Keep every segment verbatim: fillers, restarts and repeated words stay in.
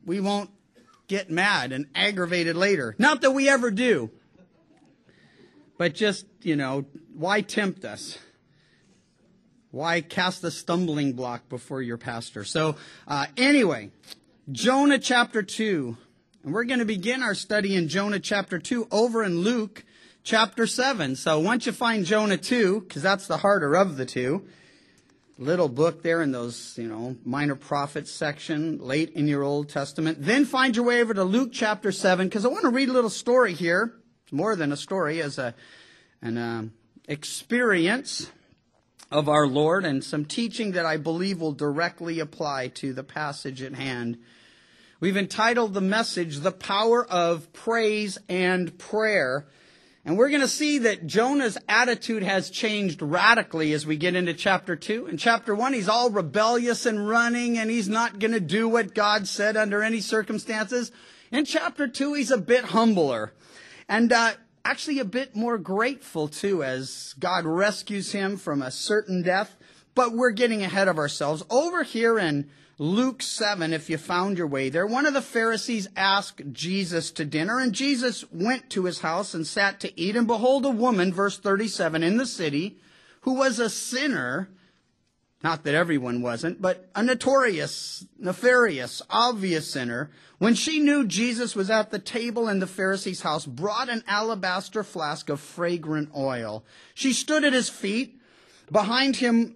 we won't get mad and aggravated later. Not that we ever do. But just, you know, why tempt us? Why cast a stumbling block before your pastor? So uh, anyway, Jonah chapter two. And we're going to begin our study in Jonah chapter two over in Luke chapter seven. So once you find Jonah two, because that's the harder of the two, little book there in those, you know, minor prophets section, late in your Old Testament. Then find your way over to Luke chapter seven, because I want to read a little story here. It's more than a story, as a an um, experience of our Lord and some teaching that I believe will directly apply to the passage at hand. We've entitled the message, The Power of Praise and Prayer. And we're going to see that Jonah's attitude has changed radically as we get into chapter two. In chapter one, he's all rebellious and running, and he's not going to do what God said under any circumstances. In chapter two, he's a bit humbler and uh, actually a bit more grateful, too, as God rescues him from a certain death. But we're getting ahead of ourselves. Over here in Luke seven, if you found your way there, one of the Pharisees asked Jesus to dinner, and Jesus went to his house and sat to eat. And behold, a woman, verse thirty-seven, in the city, who was a sinner, not that everyone wasn't, but a notorious, nefarious, obvious sinner, when she knew Jesus was at the table in the Pharisee's house, brought an alabaster flask of fragrant oil. She stood at his feet, behind him,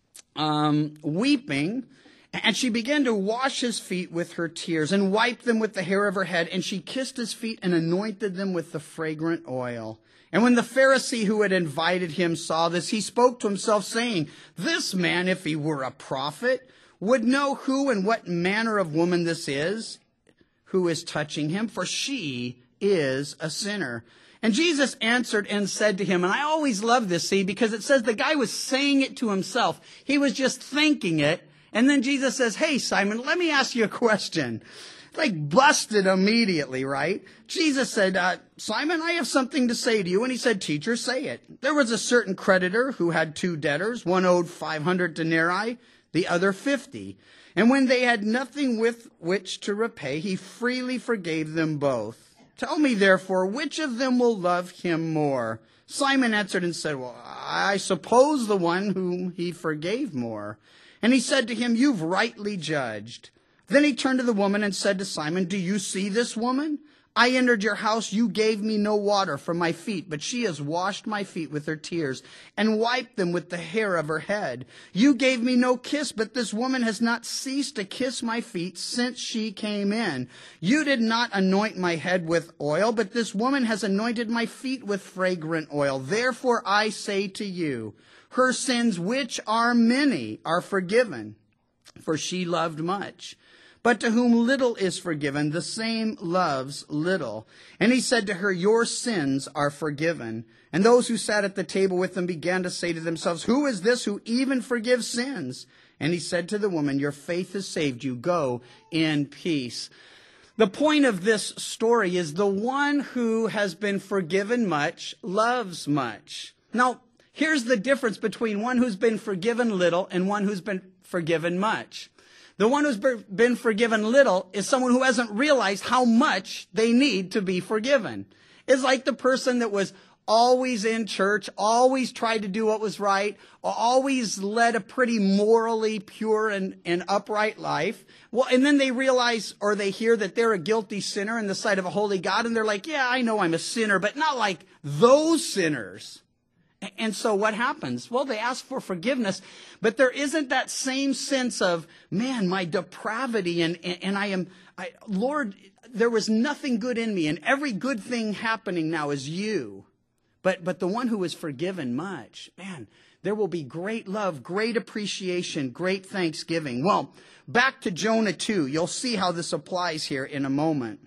um, weeping, and she began to wash his feet with her tears and wipe them with the hair of her head. And she kissed his feet and anointed them with the fragrant oil. And when the Pharisee who had invited him saw this, he spoke to himself, saying, "This man, if he were a prophet, would know who and what manner of woman this is, who is touching him, for she is a sinner." And Jesus answered and said to him, and I always love this, see, because it says the guy was saying it to himself. He was just thinking it. And then Jesus says, "Hey, Simon, let me ask you a question." Like busted immediately, right? Jesus said, uh, "Simon, I have something to say to you." And he said, "Teacher, say it." There was a certain creditor who had two debtors. One owed five hundred denarii, the other fifty. And when they had nothing with which to repay, he freely forgave them both. "Tell me, therefore, which of them will love him more?" Simon answered and said, "Well, I suppose the one whom he forgave more." And he said to him, "You've rightly judged." Then he turned to the woman and said to Simon, "Do you see this woman? I entered your house. You gave me no water for my feet, but she has washed my feet with her tears and wiped them with the hair of her head. You gave me no kiss, but this woman has not ceased to kiss my feet since she came in. You did not anoint my head with oil, but this woman has anointed my feet with fragrant oil. Therefore I say to you, her sins, which are many, are forgiven, for she loved much. But to whom little is forgiven, the same loves little." And he said to her, "Your sins are forgiven." And those who sat at the table with them began to say to themselves, "Who is this who even forgives sins?" And he said to the woman, "Your faith has saved you. Go in peace." The point of this story is the one who has been forgiven much loves much. Now, here's the difference between one who's been forgiven little and one who's been forgiven much. The one who's been forgiven little is someone who hasn't realized how much they need to be forgiven. It's like the person that was always in church, always tried to do what was right, always led a pretty morally pure and, and upright life. Well, and then they realize or they hear that they're a guilty sinner in the sight of a holy God, and they're like, "Yeah, I know I'm a sinner, but not like those sinners." And so what happens? Well, they ask for forgiveness, but there isn't that same sense of, man, my depravity, and, and, and I am, I, Lord, there was nothing good in me, and every good thing happening now is you. But, but the one who is forgiven much, man, there will be great love, great appreciation, great thanksgiving. Well, back to Jonah two. You'll see how this applies here in a moment.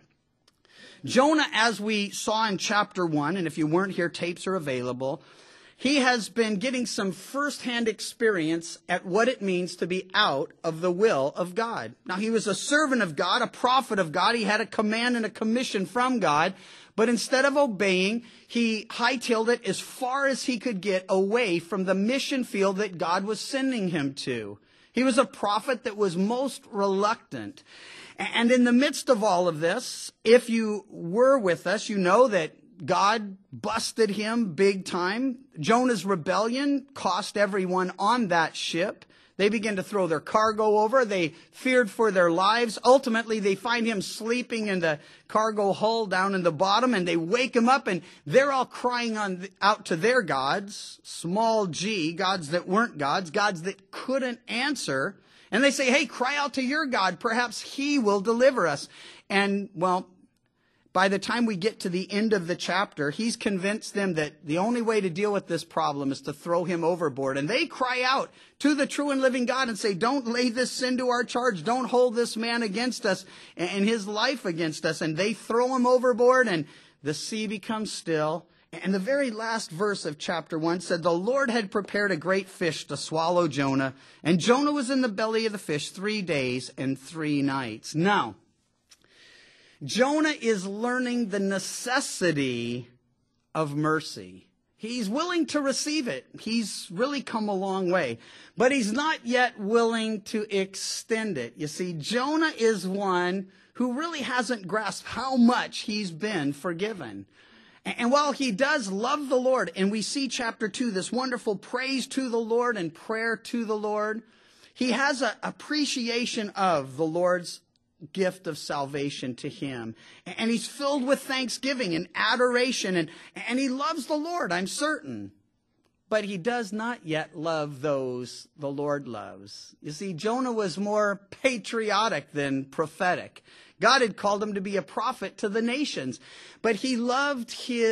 Jonah, as we saw in chapter one, and if you weren't here, tapes are available. He has been getting some firsthand experience at what it means to be out of the will of God. Now, he was a servant of God, a prophet of God. He had a command and a commission from God. But instead of obeying, he hightailed it as far as he could get away from the mission field that God was sending him to. He was a prophet that was most reluctant. And in the midst of all of this, if you were with us, you know that God busted him big time. Jonah's rebellion cost everyone on that ship. They begin to throw their cargo over. They feared for their lives. Ultimately, they find him sleeping in the cargo hull down in the bottom, and they wake him up, and they're all crying on out to their gods, small g, gods that weren't gods, gods that couldn't answer. And they say, hey, cry out to your God. Perhaps he will deliver us. And, well, by the time we get to the end of the chapter, he's convinced them that the only way to deal with this problem is to throw him overboard. And they cry out to the true and living God and say, don't lay this sin to our charge. Don't hold this man against us and his life against us. And they throw him overboard, and the sea becomes still. And the very last verse of chapter one said, the Lord had prepared a great fish to swallow Jonah, and Jonah was in the belly of the fish three days and three nights. Now, Jonah is learning the necessity of mercy. He's willing to receive it. He's really come a long way. But he's not yet willing to extend it. You see, Jonah is one who really hasn't grasped how much he's been forgiven. And while he does love the Lord, and we see chapter two, this wonderful praise to the Lord and prayer to the Lord, he has an appreciation of the Lord's gift of salvation to him. And he's filled with thanksgiving and adoration, and, and he loves the Lord, I'm certain. But he does not yet love those the Lord loves. You see, Jonah was more patriotic than prophetic. God had called him to be a prophet to the nations. But he loved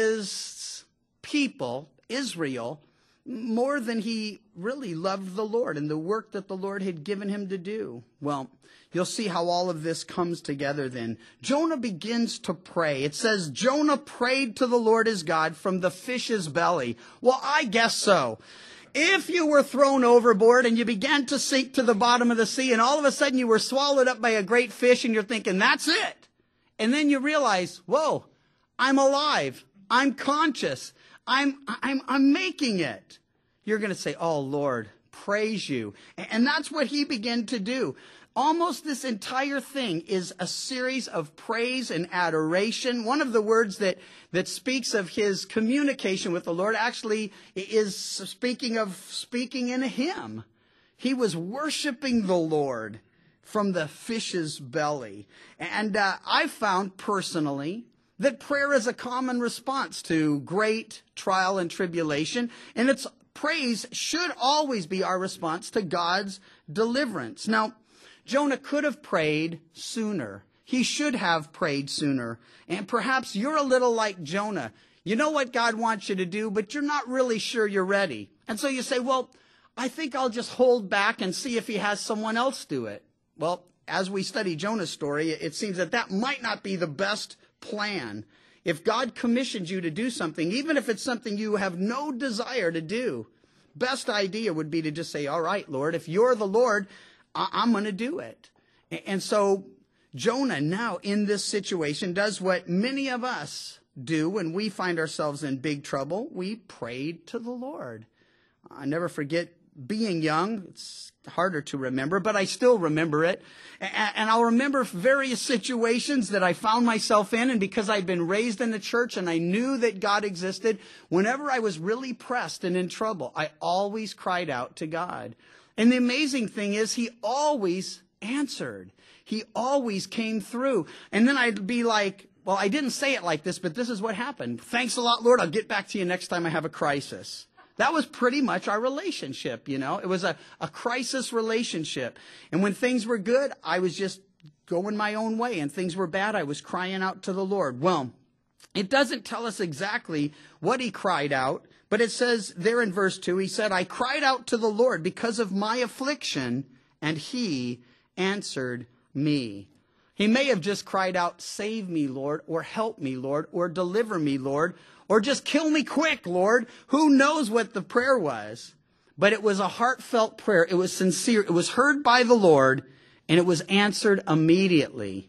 his people, Israel, more than he really loved the Lord and the work that the Lord had given him to do. Well, you'll see how all of this comes together then. Jonah begins to pray. It says, Jonah prayed to the Lord his God from the fish's belly. Well, I guess so. If you were thrown overboard and you began to sink to the bottom of the sea, and all of a sudden you were swallowed up by a great fish, and you're thinking, that's it. And then you realize, whoa, I'm alive. I'm conscious. I'm, I'm, I'm making it. You're going to say, oh, Lord, praise you. And that's what he began to do. Almost this entire thing is a series of praise and adoration. One of the words that, that speaks of his communication with the Lord actually is speaking of speaking in a hymn. He was worshiping the Lord from the fish's belly. And uh, I've found personally that prayer is a common response to great trial and tribulation, and its praise should always be our response to God's deliverance. Now, Jonah could have prayed sooner. He should have prayed sooner. And perhaps you're a little like Jonah. You know what God wants you to do, but you're not really sure you're ready. And so you say, well, I think I'll just hold back and see if he has someone else do it. Well, as we study Jonah's story, it seems that that might not be the best plan. If God commissions you to do something, even if it's something you have no desire to do, best idea would be to just say, all right, Lord, if you're the Lord, I'm going to do it. And so Jonah now in this situation does what many of us do when we find ourselves in big trouble. We prayed to the Lord. I never forget being young. It's harder to remember, but I still remember it. And I'll remember various situations that I found myself in. And because I'd been raised in the church and I knew that God existed, whenever I was really pressed and in trouble, I always cried out to God. And the amazing thing is he always answered. He always came through. And then I'd be like, well, I didn't say it like this, but this is what happened. Thanks a lot, Lord. I'll get back to you next time I have a crisis. That was pretty much our relationship, you know. It was a, a crisis relationship. And when things were good, I was just going my own way. And things were bad, I was crying out to the Lord. Well, it doesn't tell us exactly what he cried out. But it says there in verse two, he said, I cried out to the Lord because of my affliction, and he answered me. He may have just cried out, save me, Lord, or help me, Lord, or deliver me, Lord, or just kill me quick, Lord. Who knows what the prayer was? But it was a heartfelt prayer. It was sincere. It was heard by the Lord, and it was answered immediately.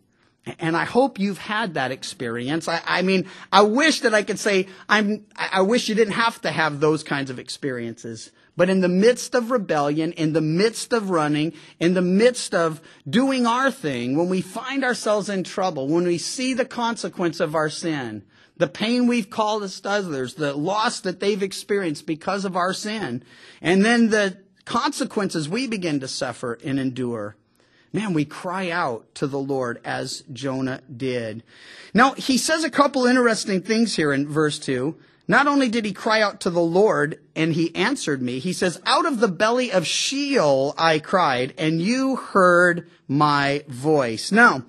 And I hope you've had that experience. I, I mean, I wish that I could say, I'm, I wish you didn't have to have those kinds of experiences. But in the midst of rebellion, in the midst of running, in the midst of doing our thing, when we find ourselves in trouble, when we see the consequence of our sin, the pain we've caused others, the loss that they've experienced because of our sin, and then the consequences we begin to suffer and endure, man, we cry out to the Lord as Jonah did. Now, he says a couple interesting things here in verse two. Not only did he cry out to the Lord and he answered me, he says, out of the belly of Sheol I cried, and you heard my voice. Now,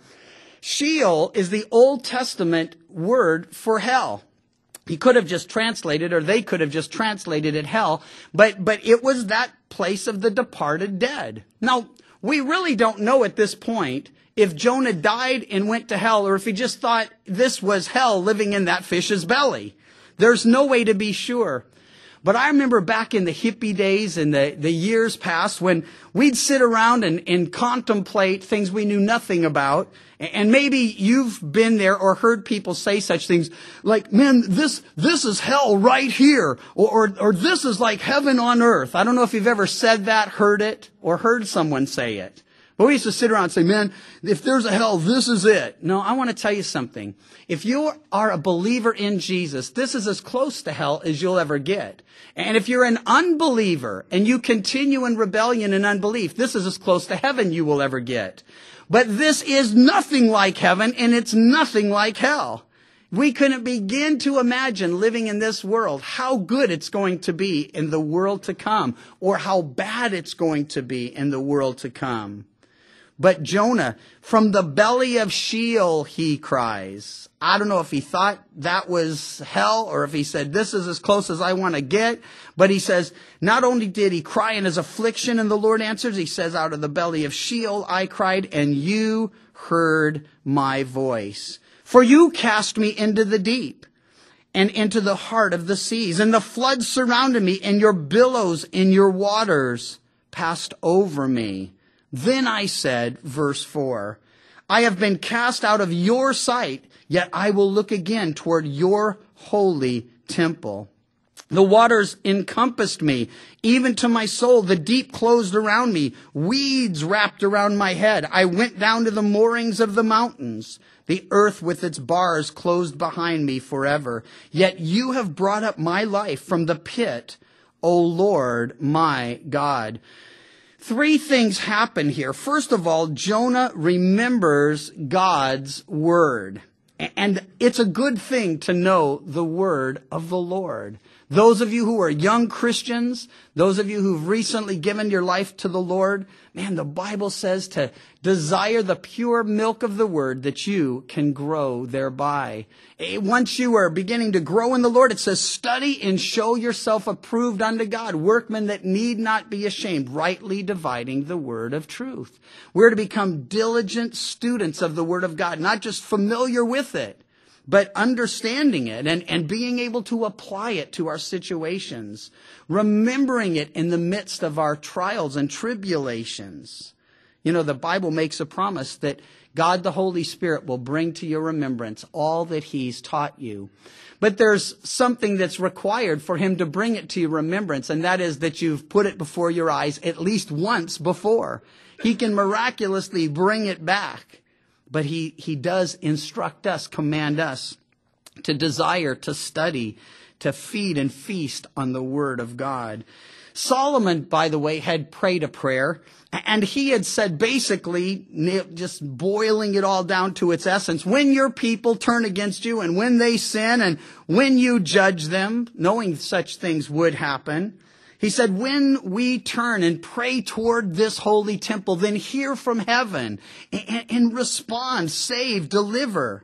Sheol is the Old Testament word for hell. He could have just translated, or they could have just translated it hell, but, but it was that place of the departed dead. Now, we really don't know at this point if Jonah died and went to hell, or if he just thought this was hell living in that fish's belly. There's no way to be sure. But I remember back in the hippie days and the, the years past when we'd sit around and, and contemplate things we knew nothing about. And maybe you've been there or heard people say such things like, man, this, this is hell right here. Or, or, or this is like heaven on earth. I don't know if you've ever said that, heard it, or heard someone say it. But we used to sit around and say, man, if there's a hell, this is it. No, I want to tell you something. If you are a believer in Jesus, this is as close to hell as you'll ever get. And if you're an unbeliever and you continue in rebellion and unbelief, this is as close to heaven you will ever get. But this is nothing like heaven, and it's nothing like hell. We couldn't begin to imagine living in this world, how good it's going to be in the world to come, or how bad it's going to be in the world to come. But Jonah, from the belly of Sheol, he cries. I don't know if he thought that was hell or if he said, this is as close as I want to get. But he says, not only did he cry in his affliction and the Lord answers, he says, out of the belly of Sheol I cried, and you heard my voice. For you cast me into the deep and into the heart of the seas, and the floods surrounded me, and your billows in your waters passed over me. Then I said, verse four, I have been cast out of your sight, yet I will look again toward your holy temple. The waters encompassed me, even to my soul. The deep closed around me. Weeds wrapped around my head. I went down to the moorings of the mountains. The earth with its bars closed behind me forever. Yet you have brought up my life from the pit, O Lord, my God. Three things happen here. First of all, Jonah remembers God's word. And it's a good thing to know the word of the Lord. Those of you who are young Christians, those of you who've recently given your life to the Lord, man, the Bible says to desire the pure milk of the word that you can grow thereby. Once you are beginning to grow in the Lord, it says, study and show yourself approved unto God, workmen that need not be ashamed, rightly dividing the word of truth. We're to become diligent students of the word of God, not just familiar with it, but understanding it and, and being able to apply it to our situations, remembering it in the midst of our trials and tribulations. You know, the Bible makes a promise that God, the Holy Spirit, will bring to your remembrance all that he's taught you. But there's something that's required for him to bring it to your remembrance, and that is that you've put it before your eyes at least once before. He can miraculously bring it back. But he, he does instruct us, command us to desire, to study, to feed and feast on the word of God. Solomon, by the way, had prayed a prayer, and he had said basically, just boiling it all down to its essence, when your people turn against you and when they sin and when you judge them, knowing such things would happen, he said, when we turn and pray toward this holy temple, then hear from heaven and, and respond, save, deliver.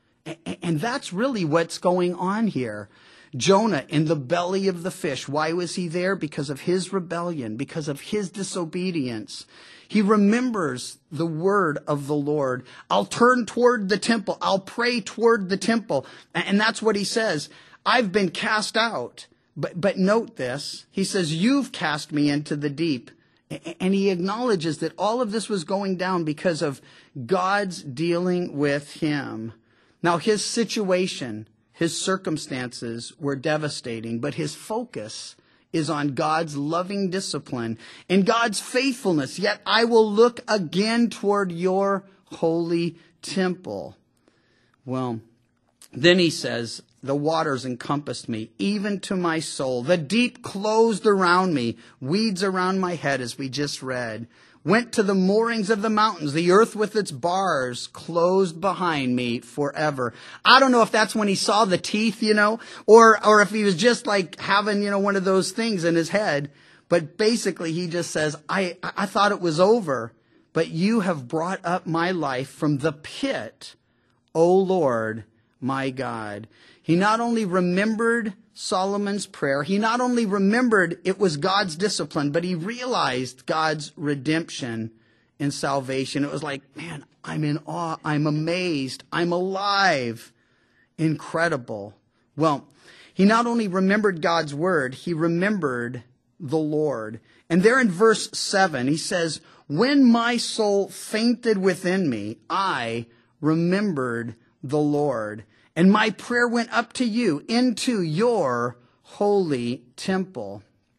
And that's really what's going on here. Jonah in the belly of the fish. Why was he there? Because of his rebellion, because of his disobedience. He remembers the word of the Lord. I'll turn toward the temple. I'll pray toward the temple. And that's what he says. I've been cast out. But, but note this. He says, you've cast me into the deep And he acknowledges that all of this was going down because of God's dealing with him. Now, his situation, his circumstances were devastating, but his focus is on God's loving discipline and God's faithfulness. Yet I will look again toward your holy temple. Well, then he says, the waters encompassed me, even to my soul. The deep closed around me, weeds around my head, as we just read. Went to the moorings of the mountains, the earth with its bars closed behind me forever. I don't know if that's when he saw the teeth, you know, or, or if he was just like having, you know, one of those things in his head. But basically he just says, I, I thought it was over, but you have brought up my life from the pit, O Lord, my God. He not only remembered Solomon's prayer, he not only remembered it was God's discipline, but he realized God's redemption and salvation. It was like, man, I'm in awe. I'm amazed. I'm alive. Incredible. Well, he not only remembered God's word, he remembered the Lord. And there in verse seven, he says, when my soul fainted within me, I remembered the Lord. And my prayer went up to you into your holy temple.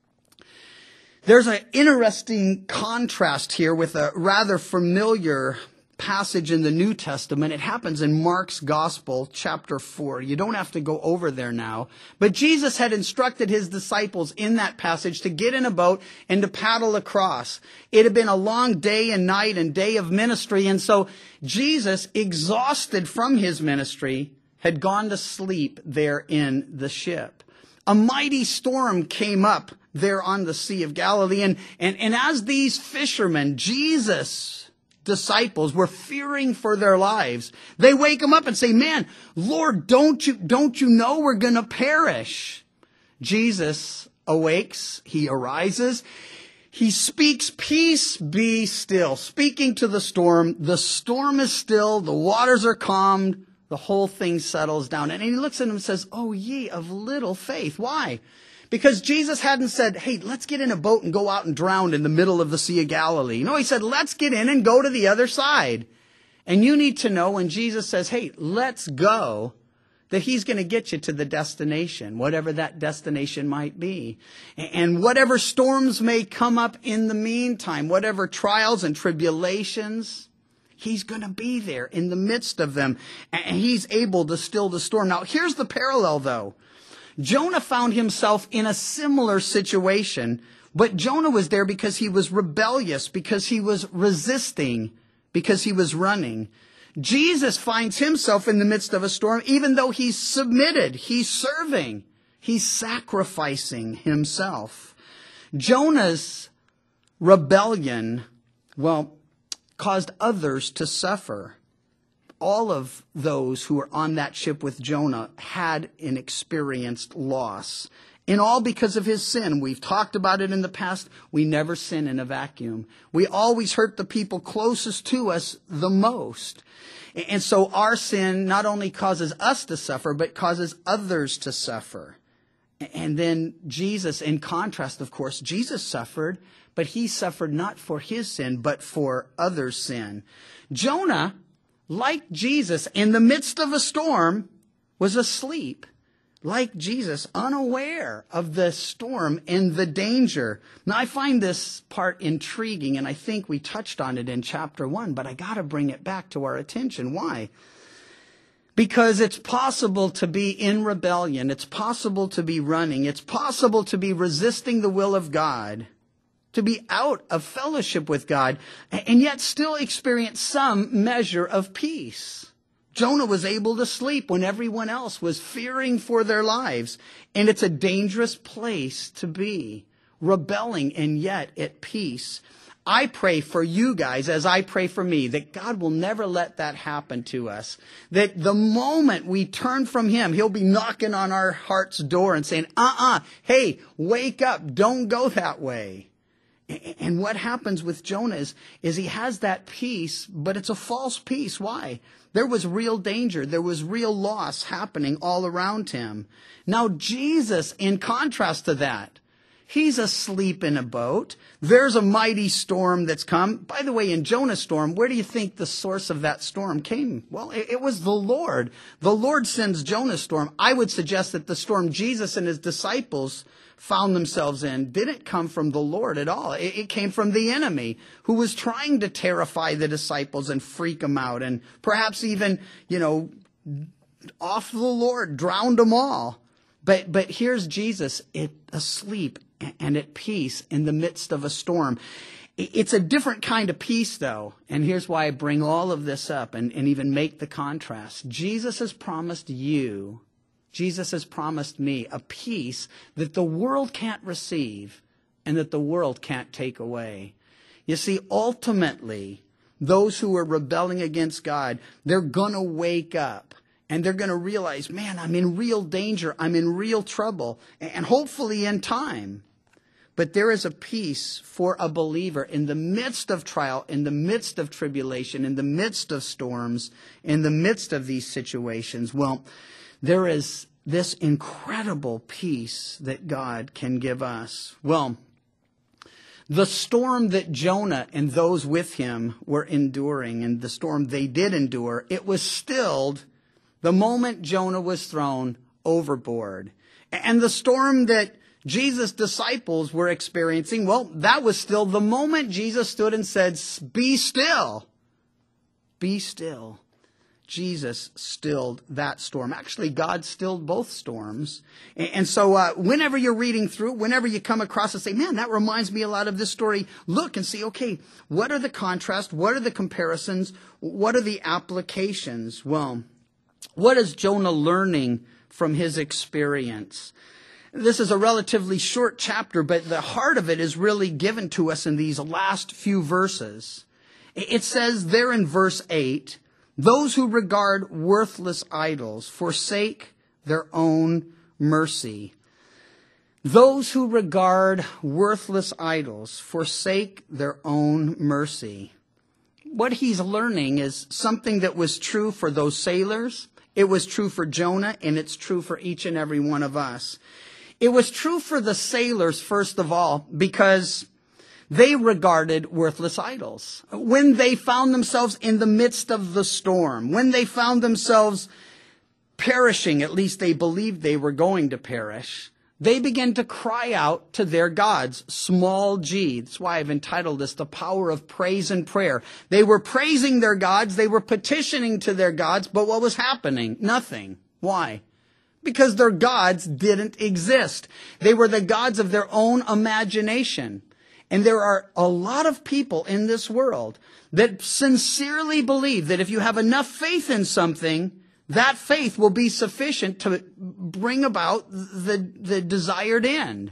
There's an interesting contrast here with a rather familiar passage in the New Testament. It happens in Mark's Gospel, chapter four. You don't have to go over there now. But Jesus had instructed his disciples in that passage to get in a boat and to paddle across. It had been a long day and night and day of ministry. And so Jesus, exhausted from his ministry, had gone to sleep there in the ship. A mighty storm came up there on the Sea of Galilee. And, and, and as these fishermen, Jesus' disciples, were fearing for their lives, they wake him up and say, man, Lord, don't you, don't you know we're going to perish? Jesus awakes. He arises. He speaks, peace be still. Speaking to the storm. The storm is still. The waters are calmed. The whole thing settles down. And he looks at him and says, oh, ye of little faith. Why? Because Jesus hadn't said, hey, let's get in a boat and go out and drown in the middle of the Sea of Galilee. No, he said, let's get in and go to the other side. And you need to know when Jesus says, hey, let's go, that he's going to get you to the destination, whatever that destination might be. And whatever storms may come up in the meantime, whatever trials and tribulations, he's going to be there in the midst of them, and he's able to still the storm. Now, here's the parallel, though. Jonah found himself in a similar situation, but Jonah was there because he was rebellious, because he was resisting, because he was running. Jesus finds himself in the midst of a storm, even though he's submitted, he's serving, he's sacrificing himself. Jonah's rebellion, well, caused others to suffer. All of those who were on that ship with Jonah had an experienced loss. And all because of his sin. We've talked about it in the past. We never sin in a vacuum. We always hurt the people closest to us the most. And so our sin not only causes us to suffer, but causes others to suffer. And then Jesus, in contrast, of course, Jesus suffered, but he suffered not for his sin, but for others' sin. Jonah, like Jesus, in the midst of a storm, was asleep. Like Jesus, unaware of the storm and the danger. Now, I find this part intriguing, and I think we touched on it in chapter one, but I got to bring it back to our attention. Why? Because it's possible to be in rebellion. It's possible to be running. It's possible to be resisting the will of God, to be out of fellowship with God, and yet still experience some measure of peace. Jonah was able to sleep when everyone else was fearing for their lives. And it's a dangerous place to be, rebelling and yet at peace. I pray for you guys, as I pray for me, that God will never let that happen to us. That the moment we turn from him, he'll be knocking on our heart's door and saying, uh-uh, hey, wake up, don't go that way. And what happens with Jonah is, is he has that peace, but it's a false peace. Why? There was real danger. There was real loss happening all around him. Now, Jesus, in contrast to that, He's asleep in a boat. There's a mighty storm that's come. By the way, in Jonah's storm, where do you think the source of that storm came? Well, it, it was the Lord. The Lord sends Jonah's storm. I would suggest that the storm Jesus and his disciples found themselves in didn't come from the Lord at all. It, it came from the enemy who was trying to terrify the disciples and freak them out and perhaps even, you know, off the Lord, drowned them all. But but here's Jesus it, asleep and at peace in the midst of a storm. It's a different kind of peace, though. And here's why I bring all of this up and, and even make the contrast. Jesus has promised you, Jesus has promised me a peace that the world can't receive and that the world can't take away. You see, ultimately, those who are rebelling against God, they're going to wake up. And they're going to realize, man, I'm in real danger. I'm in real trouble. And hopefully in time. But there is a peace for a believer in the midst of trial, in the midst of tribulation, in the midst of storms, in the midst of these situations. Well, there is this incredible peace that God can give us. Well, the storm that Jonah and those with him were enduring, and the storm they did endure, it was stilled the moment Jonah was thrown overboard. And the storm that Jesus' disciples were experiencing, well, that was still the moment Jesus stood and said, be still. Be still. Jesus stilled that storm. Actually, God stilled both storms. And so uh, whenever you're reading through, whenever you come across and say, man, that reminds me a lot of this story, look and see, okay, what are the contrasts? What are the comparisons? What are the applications? Well, what is Jonah learning from his experience? This is a relatively short chapter, but the heart of it is really given to us in these last few verses. It says there in verse eight, those who regard worthless idols forsake their own mercy. Those who regard worthless idols forsake their own mercy. What he's learning is something that was true for those sailors. It was true for Jonah, and it's true for each and every one of us. It was true for the sailors, first of all, because they regarded worthless idols. When they found themselves in the midst of the storm, when they found themselves perishing, at least they believed they were going to perish, they began to cry out to their gods, small g. That's why I've entitled this, The Power of Praise and Prayer. They were praising their gods, they were petitioning to their gods, but what was happening? Nothing. Why? Because their gods didn't exist. They were the gods of their own imagination. And there are a lot of people in this world that sincerely believe that if you have enough faith in something, that faith will be sufficient to bring about the, the desired end.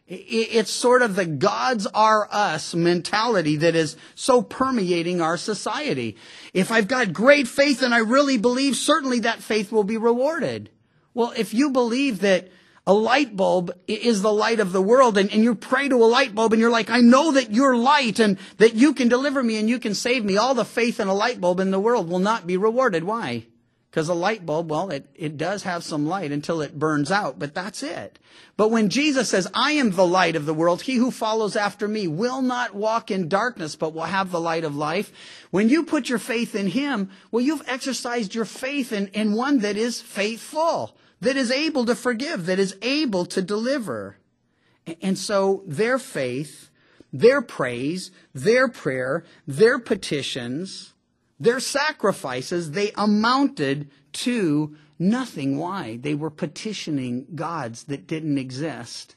It's sort of the gods are us mentality that is so permeating our society. If I've got great faith and I really believe, certainly that faith will be rewarded. Well, if you believe that a light bulb is the light of the world, and, and you pray to a light bulb and you're like, I know that you're light and that you can deliver me and you can save me, all the faith in a light bulb in the world will not be rewarded. Why? Because a light bulb, well, it, it does have some light until it burns out, but that's it. But when Jesus says, I am the light of the world, he who follows after me will not walk in darkness, but will have the light of life. When you put your faith in him, well, you've exercised your faith in, in one that is faithful, that is able to forgive, that is able to deliver. And so their faith, their praise, their prayer, their petitions, their sacrifices, they amounted to nothing. Why? They were petitioning gods that didn't exist.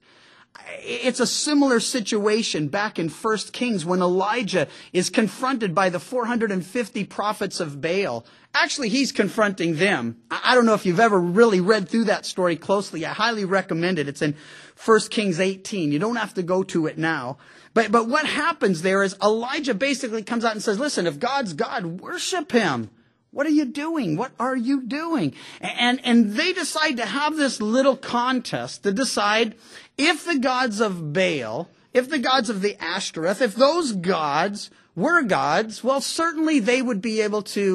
It's a similar situation back in First Kings when Elijah is confronted by the four hundred fifty prophets of Baal. Actually, he's confronting them. I don't know if you've ever really read through that story closely. I highly recommend it. It's in First Kings eighteen. You don't have to go to it now. But, but what happens there is Elijah basically comes out and says, listen, if God's God, worship him. What are you doing? What are you doing? And, and they decide to have this little contest to decide if the gods of Baal, if the gods of the Ashtoreth, if those gods were gods, well, certainly they would be able to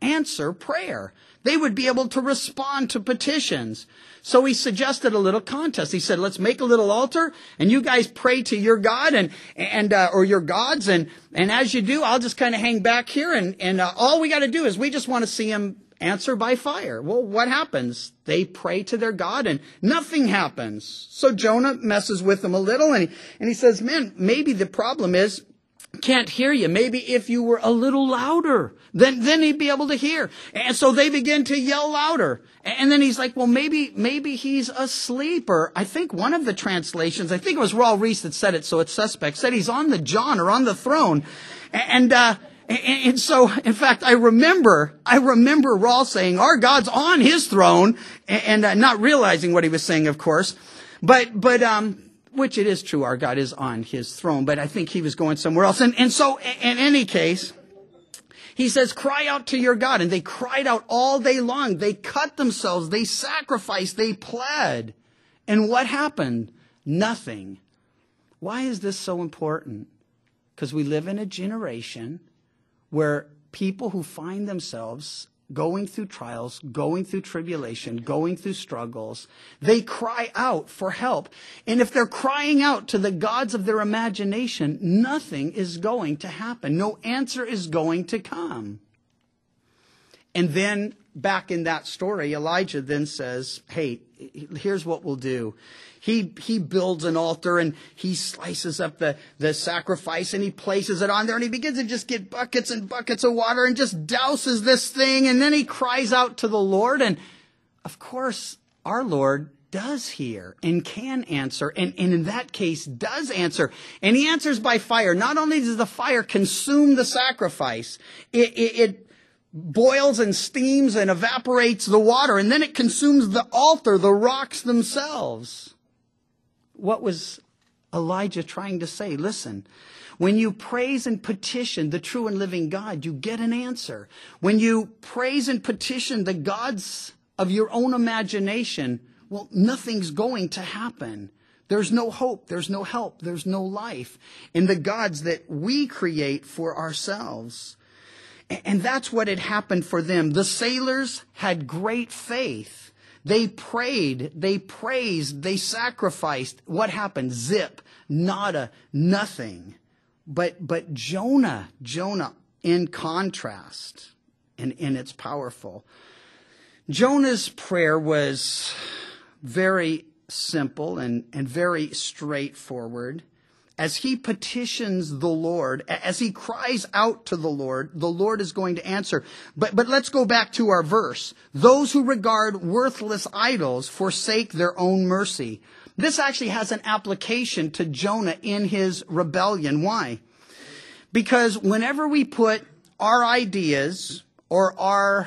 answer prayer. They would be able to respond to petitions. So he suggested a little contest. He said, let's make a little altar and you guys pray to your God and, and, uh, or your gods. And, and as you do, I'll just kind of hang back here and, and, uh, all we got to do is we just want to see him answer by fire. Well, what happens? They pray to their God and nothing happens. So Jonah messes with them a little and he, and he says, man, maybe the problem is can't hear you. Maybe if you were a little louder, then, then he'd be able to hear. And so they begin to yell louder. And then he's like, well, maybe, maybe he's asleep. Or I think one of the translations, I think it was Raul Reese that said it, so it's suspect, said he's on the John or on the throne. And, uh, and so, in fact, I remember, I remember Raul saying, our God's on his throne, and uh, not realizing what he was saying, of course. But, but, um, which it is true, our God is on his throne, but I think he was going somewhere else. And, and so, in any case, he says, cry out to your God. And they cried out all day long. They cut themselves. They sacrificed. They pled. And what happened? Nothing. Why is this so important? Because we live in a generation where people who find themselves going through trials, going through tribulation, going through struggles, they cry out for help. And if they're crying out to the gods of their imagination, nothing is going to happen. No answer is going to come. And then back in that story, Elijah then says, hey, here's what we'll do. He, he builds an altar and he slices up the, the sacrifice and he places it on there and he begins to just get buckets and buckets of water and just douses this thing. And then he cries out to the Lord. And of course, our Lord does hear and can answer. And, and in that case does answer. And he answers by fire. Not only does the fire consume the sacrifice, it, it, it boils and steams and evaporates the water. And then it consumes the altar, the rocks themselves. What was Elijah trying to say? Listen, when you praise and petition the true and living God, you get an answer. When you praise and petition the gods of your own imagination, well, nothing's going to happen. There's no hope. There's no help. There's no life in the gods that we create for ourselves. And that's what had happened for them. The sailors had great faith. They prayed, they praised, they sacrificed. What happened? Zip, nada, nothing. But, but Jonah, Jonah in contrast, and, and it's powerful. Jonah's prayer was very simple and, and very straightforward. As he petitions the Lord, as he cries out to the Lord, the Lord is going to answer. But, but let's go back to our verse. Those who regard worthless idols forsake their own mercy. This actually has an application to Jonah in his rebellion. Why? Because whenever we put our ideas or our,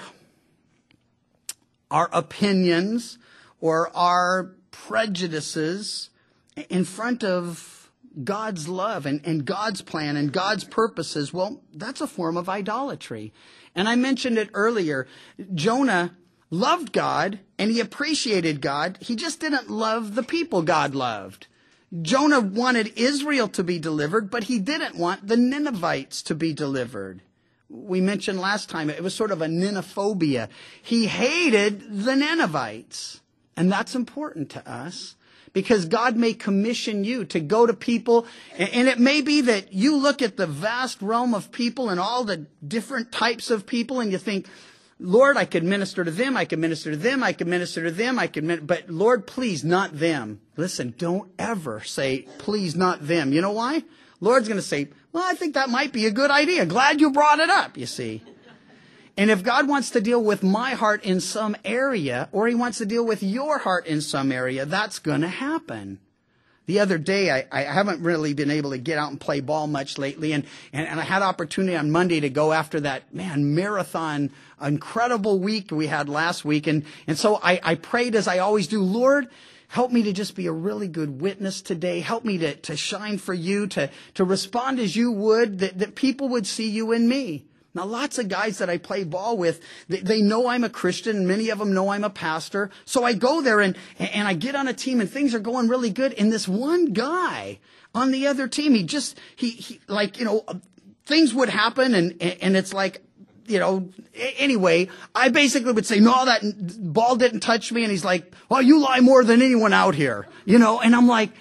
our opinions or our prejudices in front of God's love and, and God's plan and God's purposes, well, that's a form of idolatry. And I mentioned it earlier. Jonah loved God and he appreciated God. He just didn't love the people God loved. Jonah wanted Israel to be delivered, but he didn't want the Ninevites to be delivered. We mentioned last time it was sort of a Ninephobia. He hated the Ninevites. And that's important to us. Because God may commission you to go to people, and it may be that you look at the vast realm of people and all the different types of people, and you think, Lord, I could minister to them, I could minister to them, I could minister to them, I could, but Lord, please, not them. Listen, don't ever say, please, not them. You know why? Lord's going to say, well, I think that might be a good idea. Glad you brought it up, you see. And if God wants to deal with my heart in some area, or he wants to deal with your heart in some area, that's going to happen. The other day, I, I haven't really been able to get out and play ball much lately, and, and, and I had opportunity on Monday to go after that, man, marathon, incredible week we had last week. And, and so I, I prayed as I always do, Lord, help me to just be a really good witness today. Help me to, to shine for you, to, to respond as you would, that, that people would see you in me. Now, lots of guys that I play ball with, they, they know I'm a Christian, and many of them know I'm a pastor. So I go there and, and I get on a team and things are going really good. And this one guy on the other team, he just, he, he like, you know, things would happen and, and it's like, you know, anyway, I basically would say, no, that ball didn't touch me. And he's like, well, you lie more than anyone out here, you know, and I'm like,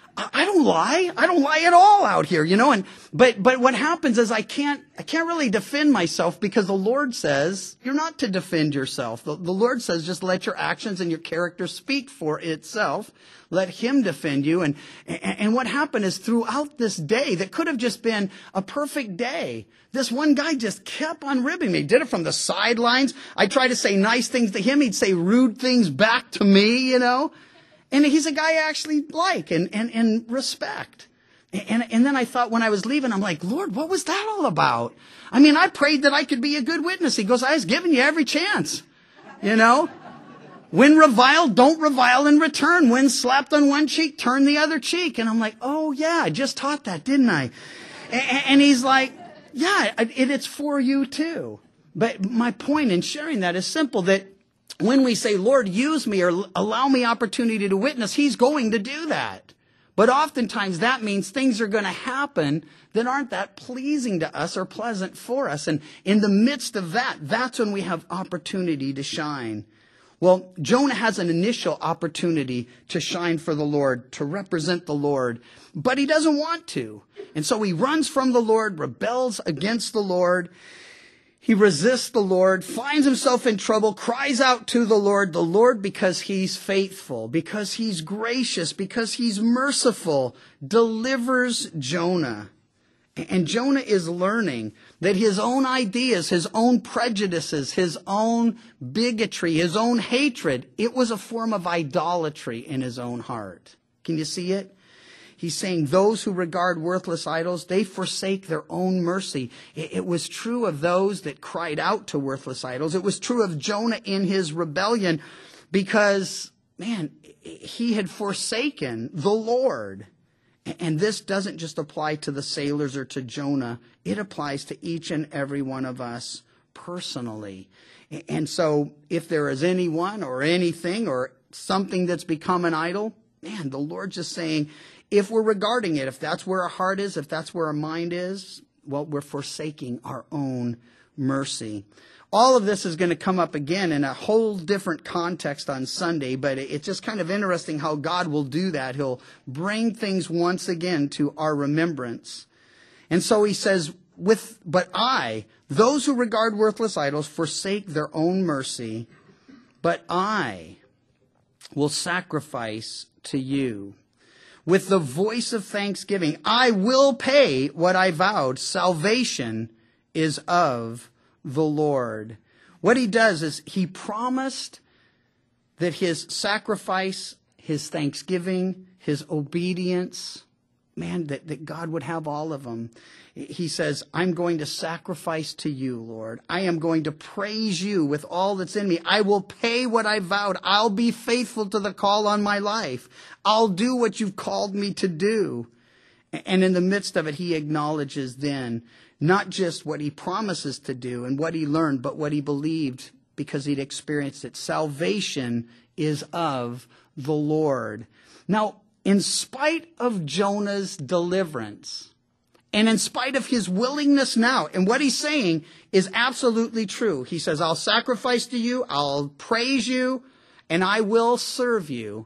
I don't lie. I don't lie at all out here, you know, and, but, but what happens is I can't, I can't really defend myself because the Lord says you're not to defend yourself. The, the Lord says just let your actions and your character speak for itself. Let him defend you. And, and, and what happened is throughout this day that could have just been a perfect day, this one guy just kept on ribbing me. He did it from the sidelines. I tried to say nice things to him. He'd say rude things back to me, you know. And he's a guy I actually like and, and, and respect. And, and then I thought when I was leaving, I'm like, Lord, what was that all about? I mean, I prayed that I could be a good witness. He goes, I was giving you every chance, you know. When reviled, don't revile in return. When slapped on one cheek, turn the other cheek. And I'm like, oh yeah, I just taught that, didn't I? And, and he's like, yeah, it, it's for you too. But my point in sharing that is simple, that when we say, Lord, use me or allow me opportunity to witness, he's going to do that. But oftentimes that means things are going to happen that aren't that pleasing to us or pleasant for us. And in the midst of that, that's when we have opportunity to shine. Well, Jonah has an initial opportunity to shine for the Lord, to represent the Lord, but he doesn't want to. And so he runs from the Lord, rebels against the Lord. He resists the Lord, finds himself in trouble, cries out to the Lord, the Lord, because he's faithful, because he's gracious, because he's merciful, delivers Jonah. And Jonah is learning that his own ideas, his own prejudices, his own bigotry, his own hatred, it was a form of idolatry in his own heart. Can you see it? He's saying those who regard worthless idols, they forsake their own mercy. It was true of those that cried out to worthless idols. It was true of Jonah in his rebellion because, man, he had forsaken the Lord. And this doesn't just apply to the sailors or to Jonah. It applies to each and every one of us personally. And so if there is anyone or anything or something that's become an idol, man, the Lord's just saying, if we're regarding it, if that's where our heart is, if that's where our mind is, well, we're forsaking our own mercy. All of this is going to come up again in a whole different context on Sunday, but it's just kind of interesting how God will do that. He'll bring things once again to our remembrance. And so he says, "With but I, those who regard worthless idols, forsake their own mercy, but I will sacrifice to you. With the voice of thanksgiving, I will pay what I vowed. Salvation is of the Lord." What he does is he promised that his sacrifice, his thanksgiving, his obedience, man, that, that God would have all of them. He says, I'm going to sacrifice to you, Lord. I am going to praise you with all that's in me. I will pay what I vowed. I'll be faithful to the call on my life. I'll do what you've called me to do. And in the midst of it, he acknowledges then not just what he promises to do and what he learned, but what he believed because he'd experienced it. Salvation is of the Lord. Now, in spite of Jonah's deliverance, and in spite of his willingness now, and what he's saying is absolutely true. He says, I'll sacrifice to you, I'll praise you, and I will serve you.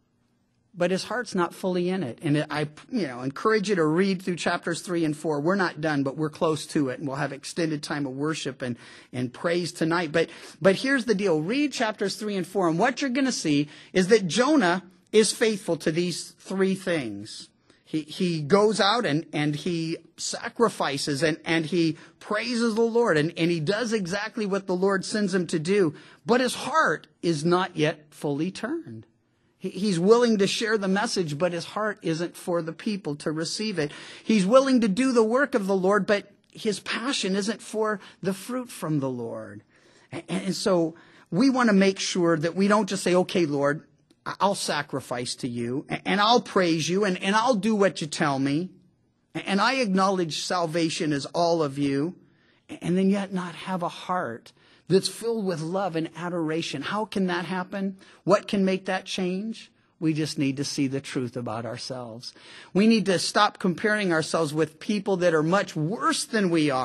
But his heart's not fully in it. And I you know, encourage you to read through chapters three and four. We're not done, but we're close to it. And we'll have extended time of worship and, and praise tonight. But, but here's the deal. Read chapters three and four. And what you're going to see is that Jonah is faithful to these three things. He, he goes out and, and he sacrifices and, and he praises the Lord. And, and he does exactly what the Lord sends him to do. But his heart is not yet fully turned. He's willing to share the message, but his heart isn't for the people to receive it. He's willing to do the work of the Lord, but his passion isn't for the fruit from the Lord. And so we want to make sure that we don't just say, okay, Lord, I'll sacrifice to you and I'll praise you and, and I'll do what you tell me. And I acknowledge salvation is all of you, and then yet not have a heart that's filled with love and adoration. How can that happen? What can make that change? We just need to see the truth about ourselves. We need to stop comparing ourselves with people that are much worse than we are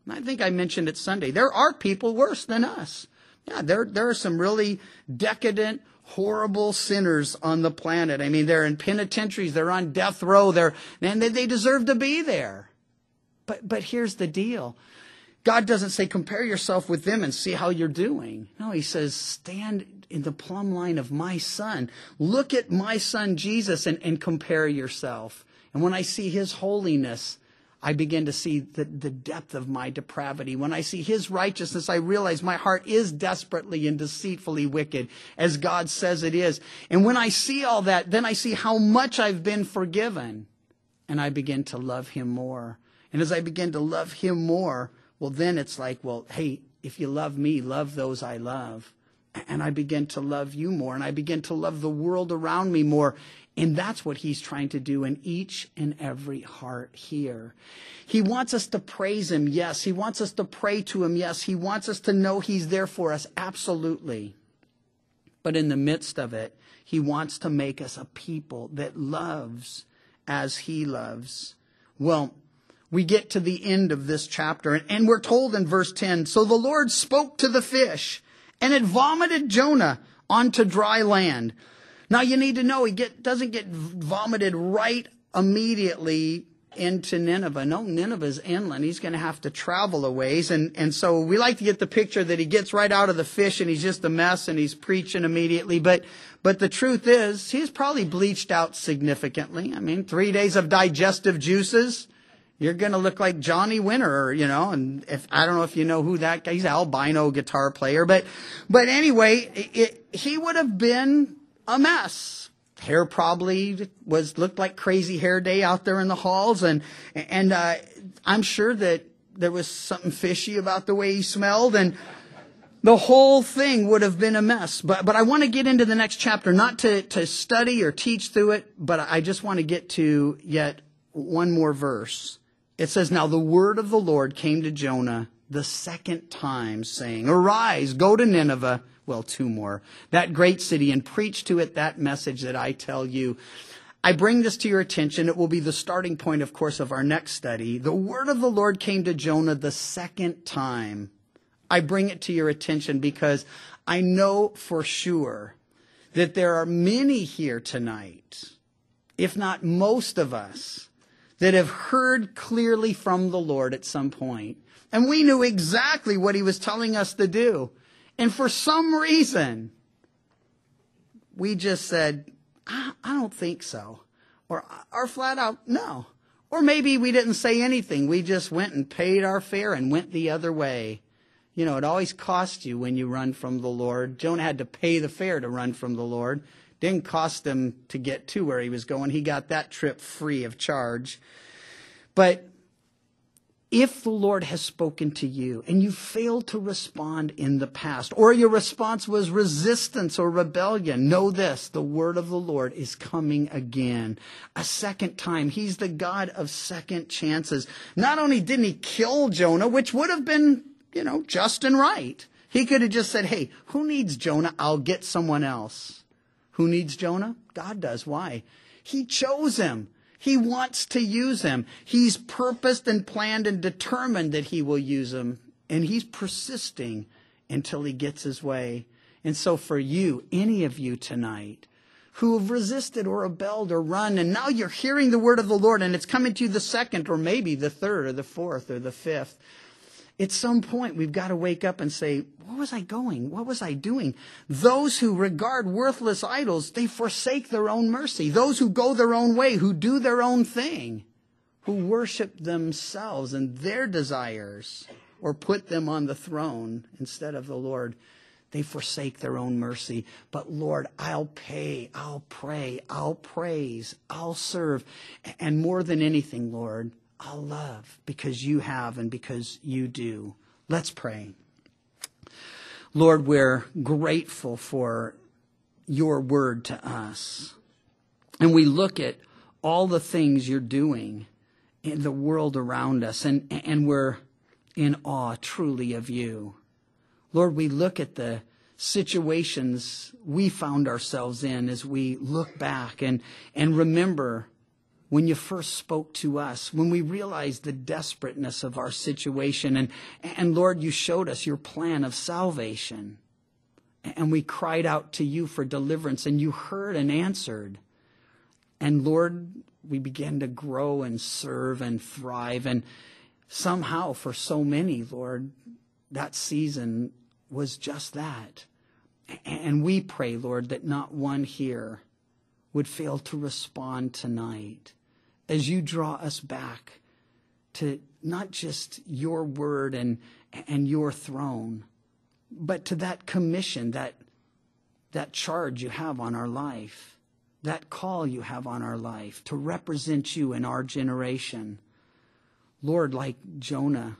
I think I mentioned it Sunday. There are people worse than us. Yeah, there, there are some really decadent, horrible sinners on the planet. I mean, they're in penitentiaries. They're on death row. They're, and they, they deserve to be there. But, but here's the deal. God doesn't say compare yourself with them and see how you're doing. No, he says stand in the plumb line of my son. Look at my son Jesus and, and compare yourself. And when I see his holiness, I begin to see the, the depth of my depravity. When I see his righteousness, I realize my heart is desperately and deceitfully wicked, as God says it is. And when I see all that, then I see how much I've been forgiven. And I begin to love him more. And as I begin to love him more, well, then it's like, well, hey, if you love me, love those I love. And I begin to love you more. And I begin to love the world around me more. And that's what he's trying to do in each and every heart here. He wants us to praise him, yes. He wants us to pray to him, yes. He wants us to know he's there for us, absolutely. But in the midst of it, he wants to make us a people that loves as he loves. Well, we get to the end of this chapter, and we're told in verse ten, so the Lord spoke to the fish, and it vomited Jonah onto dry land. Now, you need to know, he get, doesn't get vomited right immediately into Nineveh. No, Nineveh's inland. He's going to have to travel a ways. And, and so we like to get the picture that he gets right out of the fish and he's just a mess and he's preaching immediately. But, but the truth is, he's probably bleached out significantly. I mean, three days of digestive juices. You're going to look like Johnny Winter, you know, and if, I don't know if you know who that guy, he's an albino guitar player. But, but anyway, it, it, he would have been a mess. Hair probably was looked like crazy hair day out there in the halls, and and uh, I'm sure that there was something fishy about the way he smelled, and the whole thing would have been a mess. But but I want to get into the next chapter, not to to study or teach through it, but I just want to get to yet one more verse. It says, now the word of the Lord came to Jonah the second time, saying, arise, go to Nineveh. Well, two more. That great city, and preach to it that message that I tell you. I bring this to your attention. It will be the starting point, of course, of our next study. The word of the Lord came to Jonah the second time. I bring it to your attention because I know for sure that there are many here tonight, if not most of us, that have heard clearly from the Lord at some point. And we knew exactly what he was telling us to do. And for some reason, we just said, I, I don't think so. Or, or flat out, no. Or maybe we didn't say anything. We just went and paid our fare and went the other way. You know, it always costs you when you run from the Lord. Jonah had to pay the fare to run from the Lord. Didn't cost him to get to where he was going. He got that trip free of charge. But if the Lord has spoken to you and you failed to respond in the past, or your response was resistance or rebellion, know this, the word of the Lord is coming again. A second time. He's the God of second chances. Not only didn't he kill Jonah, which would have been, you know, just and right. He could have just said, hey, who needs Jonah? I'll get someone else. Who needs Jonah? God does. Why? He chose him. He wants to use him. He's purposed and planned and determined that he will use him. And he's persisting until he gets his way. And so for you, any of you tonight who have resisted or rebelled or run, and now you're hearing the word of the Lord and it's coming to you the second or maybe the third or the fourth or the fifth, at some point we've got to wake up and say, where was I going? What was I doing? Those who regard worthless idols, they forsake their own mercy. Those who go their own way, who do their own thing, who worship themselves and their desires, or put them on the throne instead of the Lord, they forsake their own mercy. But Lord, I'll pay, I'll pray, I'll praise, I'll serve. And more than anything, Lord, I'll love because you have and because you do. Let's pray. Lord, we're grateful for your word to us. And we look at all the things you're doing in the world around us, and, and we're in awe truly of you. Lord, we look at the situations we found ourselves in as we look back and, and remember when you first spoke to us, when we realized the desperateness of our situation. And, and Lord, you showed us your plan of salvation. And we cried out to you for deliverance, and you heard and answered. And Lord, we began to grow and serve and thrive. And somehow, for so many, Lord, that season was just that. And we pray, Lord, that not one here would fail to respond tonight as you draw us back to not just your word and, and your throne, but to that commission, that, that charge you have on our life, that call you have on our life to represent you in our generation. Lord, like Jonah,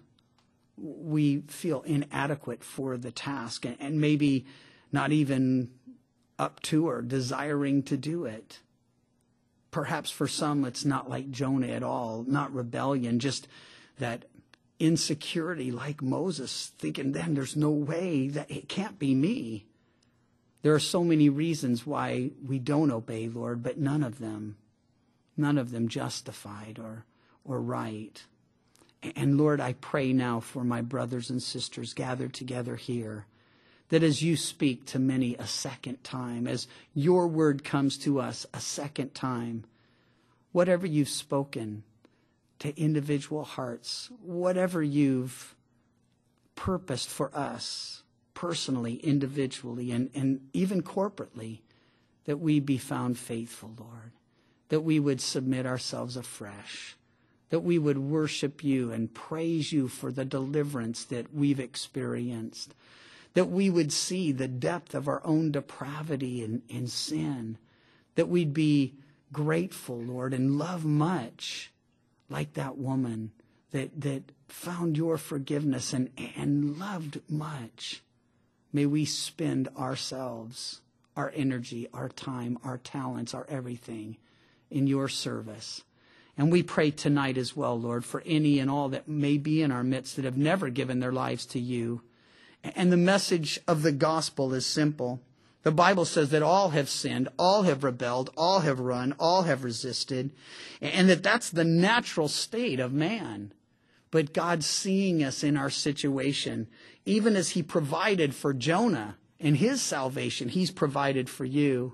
we feel inadequate for the task, and, and maybe not even up to or desiring to do it. Perhaps for some it's not like Jonah at all, not rebellion, just that insecurity like Moses, thinking then there's no way, that it can't be me. There are so many reasons why we don't obey, Lord, but none of them, none of them justified or, or right. And Lord, I pray now for my brothers and sisters gathered together here, that as you speak to many a second time, as your word comes to us a second time, whatever you've spoken to individual hearts, whatever you've purposed for us personally, individually, and, and even corporately, that we be found faithful, Lord, that we would submit ourselves afresh, that we would worship you and praise you for the deliverance that we've experienced, that we would see the depth of our own depravity and, and sin, that we'd be grateful, Lord, and love much like that woman that, that found your forgiveness and, and loved much. May we spend ourselves, our energy, our time, our talents, our everything in your service. And we pray tonight as well, Lord, for any and all that may be in our midst that have never given their lives to you. And the message of the gospel is simple. The Bible says that all have sinned, all have rebelled, all have run, all have resisted, and that that's the natural state of man. But God, seeing us in our situation, even as he provided for Jonah and his salvation, he's provided for you.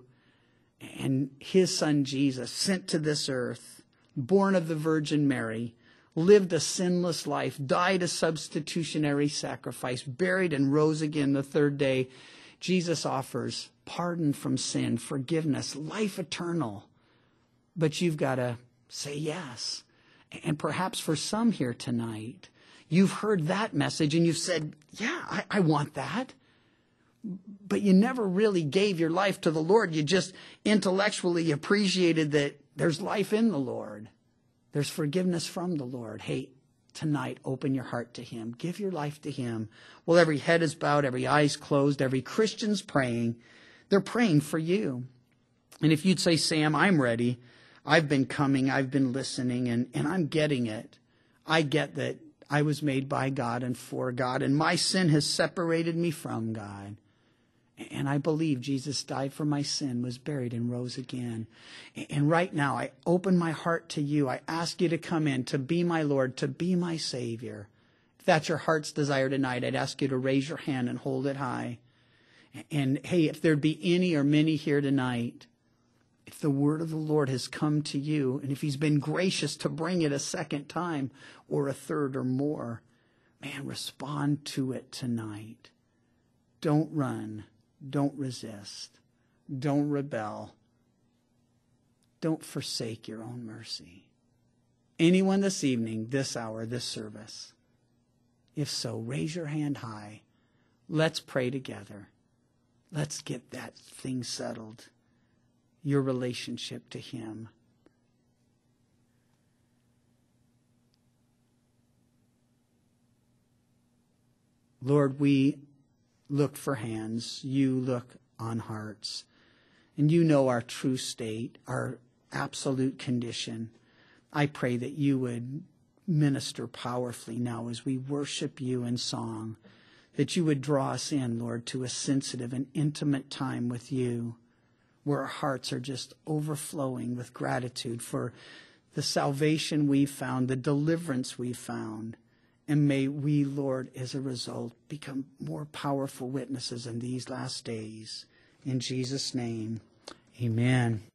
And his son Jesus, sent to this earth, born of the Virgin Mary, lived a sinless life, died a substitutionary sacrifice, buried and rose again the third day. Jesus offers pardon from sin, forgiveness, life eternal. But you've got to say yes. And perhaps for some here tonight, you've heard that message and you've said, yeah, I, I want that. But you never really gave your life to the Lord. You just intellectually appreciated that there's life in the Lord. There's forgiveness from the Lord. Hey, tonight, open your heart to him. Give your life to him. Well, every head is bowed, every eye is closed, every Christian's praying. They're praying for you. And if you'd say, Sam, I'm ready. I've been coming, I've been listening, and, and I'm getting it. I get that I was made by God and for God, and my sin has separated me from God. And I believe Jesus died for my sin, was buried, and rose again. And right now, I open my heart to you. I ask you to come in, to be my Lord, to be my Savior. If that's your heart's desire tonight, I'd ask you to raise your hand and hold it high. And hey, if there'd be any or many here tonight, if the word of the Lord has come to you, and if he's been gracious to bring it a second time or a third or more, man, respond to it tonight. Don't run. Don't resist. Don't rebel. Don't forsake your own mercy. Anyone this evening, this hour, this service? If so, raise your hand high. Let's pray together. Let's get that thing settled. Your relationship to him. Lord, we look for hands. You look on hearts. And you know our true state, our absolute condition. I pray that you would minister powerfully now as we worship you in song, that you would draw us in, Lord, to a sensitive and intimate time with you, where our hearts are just overflowing with gratitude for the salvation we've found, the deliverance we've found. And may we, Lord, as a result, become more powerful witnesses in these last days. In Jesus' name, amen.